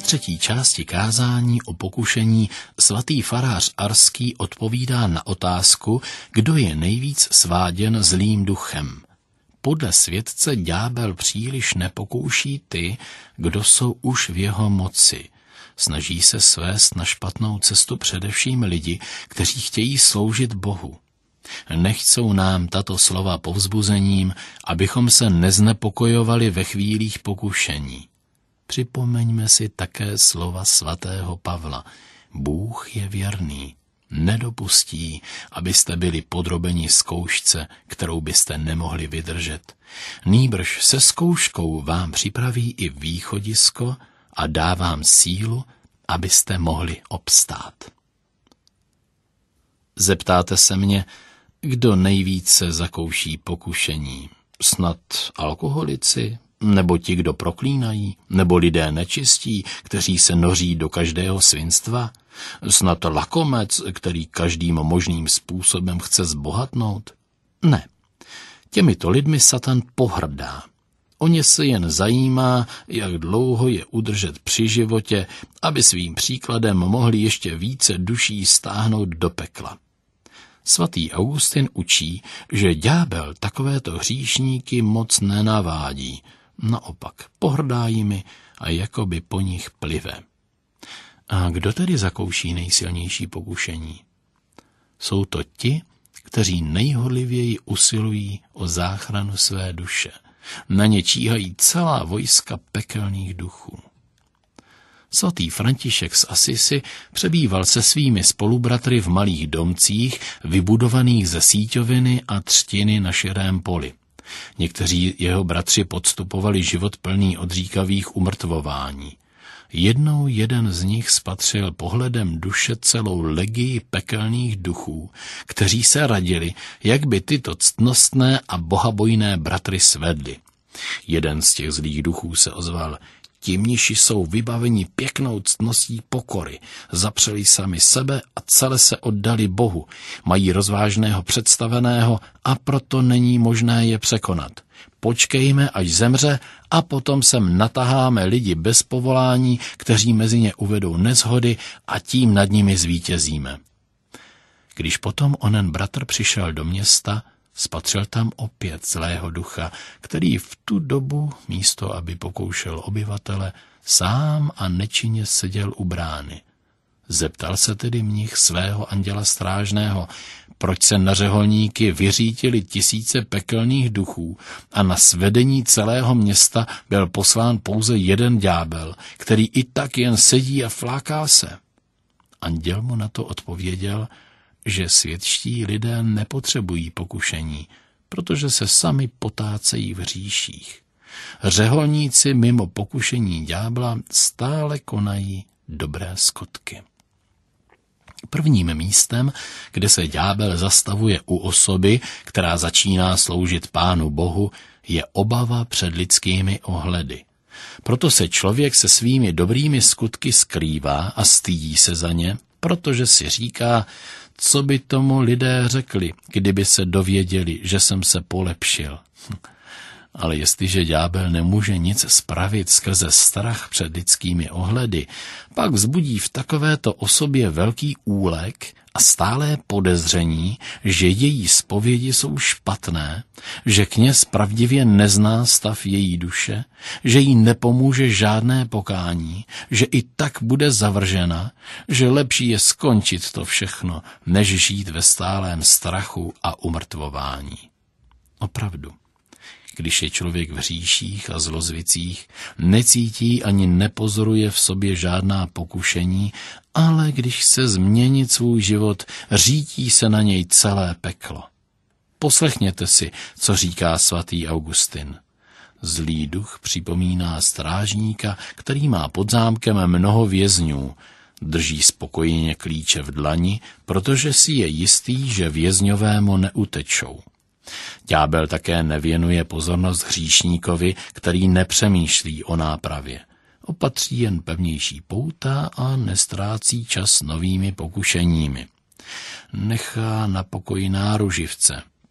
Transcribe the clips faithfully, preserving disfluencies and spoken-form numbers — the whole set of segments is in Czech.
třetí části kázání o pokušení svatý farář Arský odpovídá na otázku, kdo je nejvíc sváděn zlým duchem. Podle světce ďábel příliš nepokouší ty, kdo jsou už v jeho moci. Snaží se svést na špatnou cestu především lidi, kteří chtějí sloužit Bohu. Nechť jsou nám tato slova povzbuzením, abychom se neznepokojovali ve chvílích pokušení. Připomeňme si také slova svatého Pavla. Bůh je věrný, nedopustí, abyste byli podrobeni zkoušce, kterou byste nemohli vydržet. Nýbrž se zkouškou vám připraví i východisko a dá vám sílu, abyste mohli obstát. Zeptáte se mě, kdo nejvíce zakouší pokušení? Snad alkoholici? Nebo ti, kdo proklínají? Nebo lidé nečistí, kteří se noří do každého svinstva? Snad lakomec, který každým možným způsobem chce zbohatnout? Ne. Těmito lidmi Satan pohrdá. O ně se jen zajímá, jak dlouho je udržet při životě, aby svým příkladem mohli ještě více duší stáhnout do pekla. Svatý Augustin učí, že ďábel takovéto hříšníky moc nenavádí, naopak pohrdá jimi a jakoby po nich plive. A kdo tedy zakouší nejsilnější pokušení? Jsou to ti, kteří nejhorlivěji usilují o záchranu své duše. Na ně číhají celá vojska pekelných duchů. Svatý František z Asisi přebýval se svými spolubratry v malých domcích, vybudovaných ze síťoviny a třtiny na širém poli. Někteří jeho bratři podstupovali život plný odříkavých umrtvování. Jednou jeden z nich spatřil pohledem duše celou legii pekelných duchů, kteří se radili, jak by tyto ctnostné a bohabojné bratry svedli. Jeden z těch zlých duchů se ozval: ti mniši jsou vybaveni pěknou ctností pokory, zapřeli sami sebe a celé se oddali Bohu, mají rozvážného představeného a proto není možné je překonat. Počkejme, až zemře, a potom sem nataháme lidi bez povolání, kteří mezi ně uvedou neshody, a tím nad nimi zvítězíme. Když potom onen bratr přišel do města, spatřil tam opět zlého ducha, který v tu dobu, místo aby pokoušel obyvatele, sám a nečinně seděl u brány. Zeptal se tedy mnich svého anděla strážného, proč se na řeholníky vyřítili tisíce pekelných duchů a na svedení celého města byl poslán pouze jeden ďábel, který i tak jen sedí a fláká se. Anděl mu na to odpověděl, že světští lidé nepotřebují pokušení, protože se sami potácejí v hříších. Řeholníci mimo pokušení ďábla stále konají dobré skutky. Prvním místem, kde se ďábel zastavuje u osoby, která začíná sloužit Pánu Bohu, je obava před lidskými ohledy. Proto se člověk se svými dobrými skutky skrývá a stydí se za ně, protože si říká, co by tomu lidé řekli, kdyby se dověděli, že jsem se polepšil. Ale jestliže ďábel nemůže nic spravit skrze strach před lidskými ohledy, pak vzbudí v takovéto osobě velký úlek a stálé podezření, že její zpovědi jsou špatné, že kněz pravdivě nezná stav její duše, že jí nepomůže žádné pokání, že i tak bude zavržena, že lepší je skončit to všechno, než žít ve stálém strachu a umrtvování. Opravdu. Když je člověk v hříších a zlozvicích, necítí ani nepozoruje v sobě žádná pokušení, ale když chce změnit svůj život, řítí se na něj celé peklo. Poslechněte si, co říká svatý Augustin. Zlý duch připomíná strážníka, který má pod zámkem mnoho vězňů. Drží spokojeně klíče v dlani, protože si je jistý, že vězňovému neutečou. Ďábel také nevěnuje pozornost hříšníkovi, který nepřemýšlí o nápravě. Opatří jen pevnější pouta a nestrácí čas novými pokušeními. Nechá na pokoji náruživce,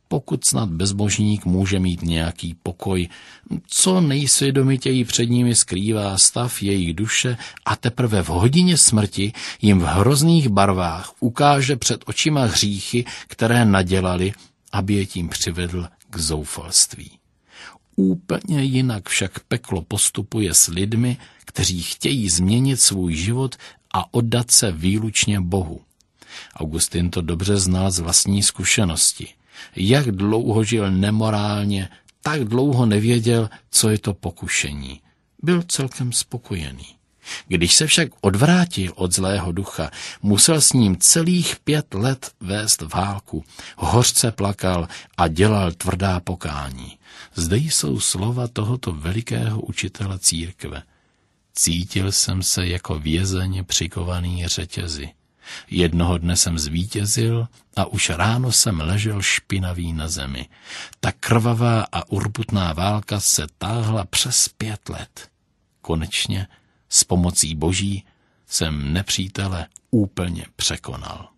pokud snad bezbožník může mít nějaký pokoj, co nejsvědomitěji před nimi skrývá stav jejich duše a teprve v hodině smrti jim v hrozných barvách ukáže před očima hříchy, které nadělali, aby je tím přivedl k zoufalství. Úplně jinak však peklo postupuje s lidmi, kteří chtějí změnit svůj život a oddat se výlučně Bohu. Augustin to dobře znal z vlastní zkušenosti. Jak dlouho žil nemorálně, tak dlouho nevěděl, co je to pokušení. Byl celkem spokojený. Když se však odvrátil od zlého ducha, musel s ním celých pět let vést válku. Hořce plakal a dělal tvrdá pokání. Zde jsou slova tohoto velikého učitele církve. Cítil jsem se jako vězeň přikovaný řetězy. Jednoho dne jsem zvítězil a už ráno jsem ležel špinavý na zemi. Ta krvavá a urputná válka se táhla přes pět let. Konečně s pomocí Boží jsem nepřítele úplně překonal.